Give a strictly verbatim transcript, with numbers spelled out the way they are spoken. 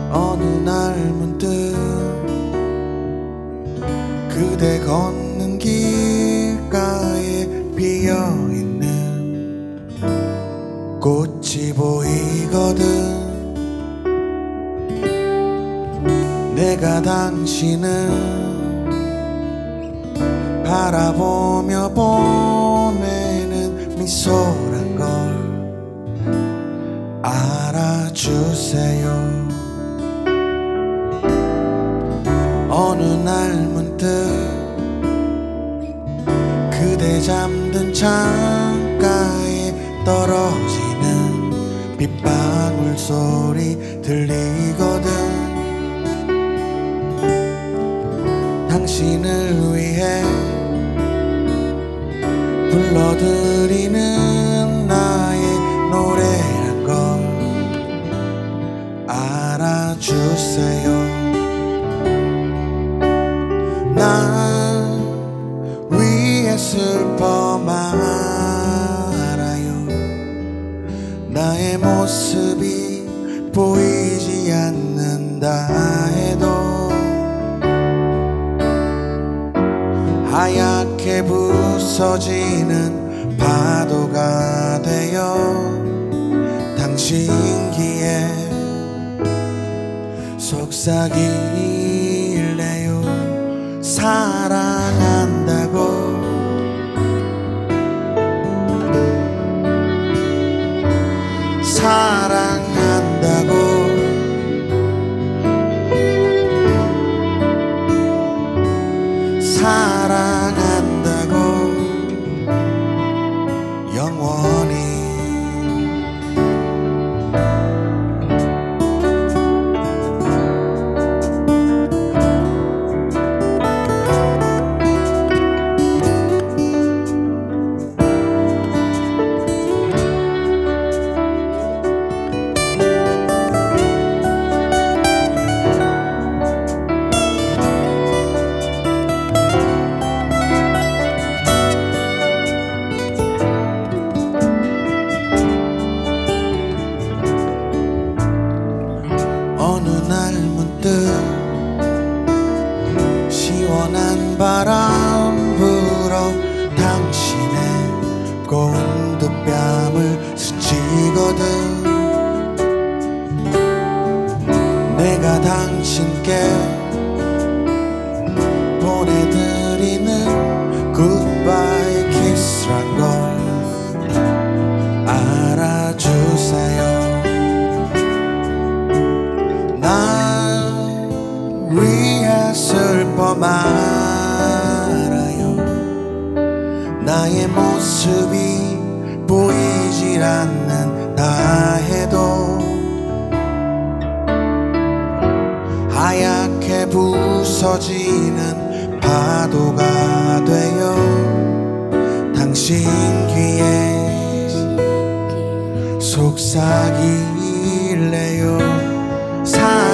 어느 날 문득 그대 걷는 길가에 피어있는 꽃이 보이거든. 내가 당신을 바라보며 보내는 미소란 걸 알아주세요. 어느 날 문득 그대 잠든 창가에 떨어지는 빗방울 소리 들리거든. 당신을 위해 불러드리는 나의 노래란 걸 알아주세요. 날 위해 슬퍼 말아요. 나의 모습이 보이지 않는다 해도 하얗게 부서지는 파도가 되어 당신 귀에 속삭일래요. 사랑한다고 사랑한다고 사랑한다고 영원히. 어느 날 문득 시원한 바람 불어 당신의 고운 두 뺨을 스치거든. 내가 당신께 보내드리는 굿바이 키스란 걸 알아주세요. 날 위해 슬퍼 말아요. 나의 모습이 보이질 않는다 해도 하얗게 부서지는 파도가 되어 당신 귀에 속삭일래요. 사